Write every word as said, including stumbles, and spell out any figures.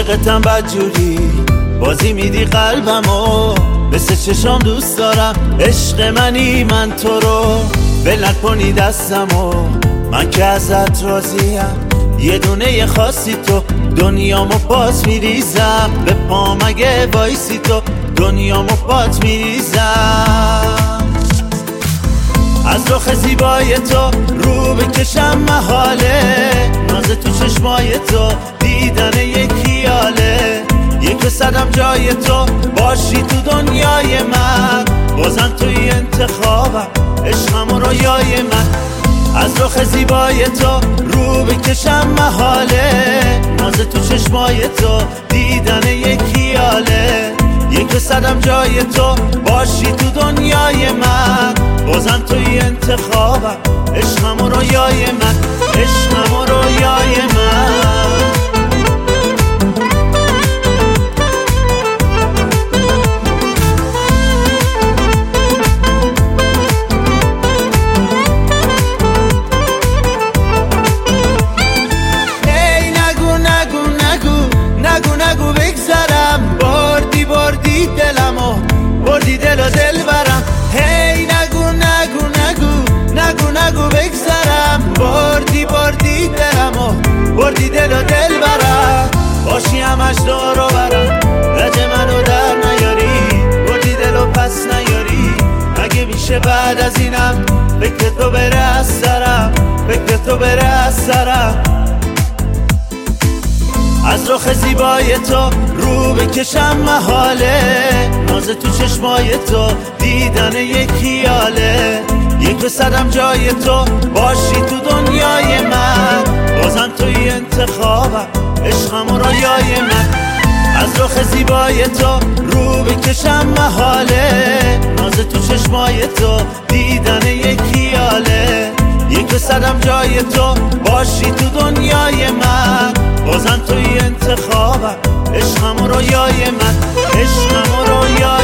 عاشقتم بدجوری، بازی میدی قلبمو مثل چشام دوست دارم. عشق منی من تو رو ول نکنی دستمو، من که ازت راضیم یه دونه خاصی تو. دنیامو پات میریزم به پام اگه وایسی تو، دنیامو پات میریزم. از رخ زیبای تو رو بکشم محاله، ناز تو چشمای تو دیدن یکی حاله. یک صدم جای تو باشی تو دنیای من، بازم توی انتخابم عشقم و رویای من. از رخ زیبای تو رو بکشم محاله، ناز تو چشمای تو دیدن یکی حاله. یک صدم جای تو باشی تو دنیای من، بازم توی انتخابم عشقم و رویای من، عشقم و رویای من. نگو بگذرم، بردی بردی دلمو، بردی دل و دل برم. هی نگو نگو نگو نگو نگو بگذرم، بردی بردی دلمو، بردی دل و دل برم. باشی همش دارو برم، رج منو در نیاری، بردی دل و پس نیاری. مگه میشه بعد از اینم فکر تو بره از سرم، فکر تو بره از سرم. از رخ زیبای تو رو بکشم محاله، ناز تو چشمای تو دیدن یکی حاله. یک صدم جای تو باشی تو دنیای من، بازم توی انتخابم عشقم و رویای من. از رخ زیبای تو رو بکشم محاله، ناز تو چشمای تو دیدن یکی حاله. یک صدم جای تو باشی تو دنیای من، بازم توی انتخابم عشقم و رویای من، عشقم و رویای